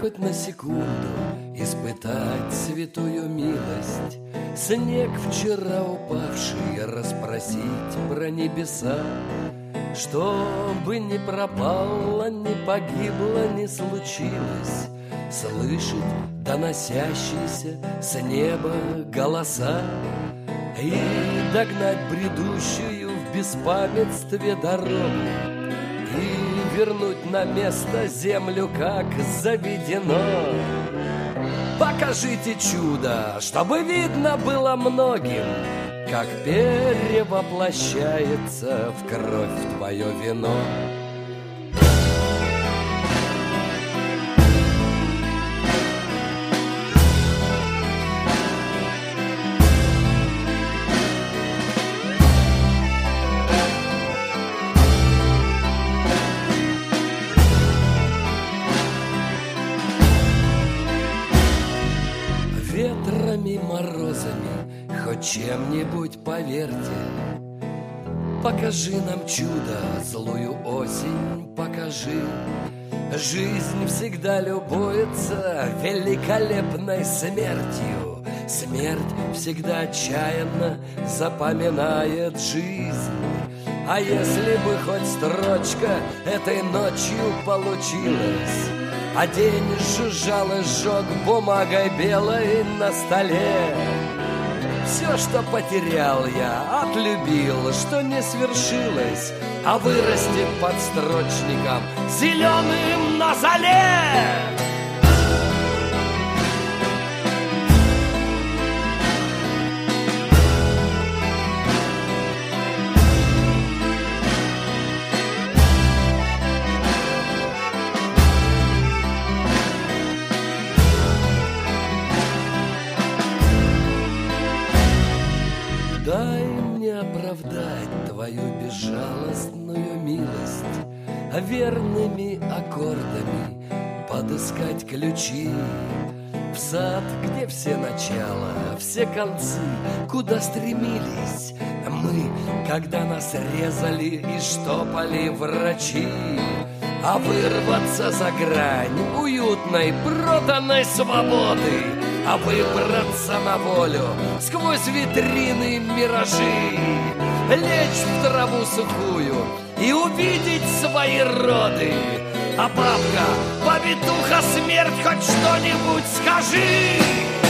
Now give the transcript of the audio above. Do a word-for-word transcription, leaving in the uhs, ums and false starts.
хоть на секунду испытать святую милость, снег вчера упавший расспросить про небеса, чтобы не пропало, не погибло, не случилось, слышит доносящиеся с неба голоса и догнать бредущую в беспамятстве дорогу и вернуть на место землю, как заведено. Покажите чудо, чтобы видно было многим, как перевоплощается в кровь твое вино. Ветрами, морозами, хоть чем-нибудь поверьте, покажи нам чудо, злую осень покажи. Жизнь всегда любуется великолепной смертью, смерть всегда отчаянно запоминает жизнь. А если бы хоть строчка этой ночью получилась, а день жужжал и сжег бумагой белой на столе, все, что потерял я, отлюбил, что не свершилось, а вырастет под строчником зеленым на зале. Дай мне оправдать твою безжалостную милость, а верными аккордами подыскать ключи в сад, где все начала, все концы, куда стремились мы, когда нас резали и штопали врачи. А вырваться за грань уютной, проданной свободы, а выбраться на волю сквозь витрины миражи, лечь в траву сухую и увидеть свои роды. А бабка, повитуха, смерть, хоть что-нибудь скажи!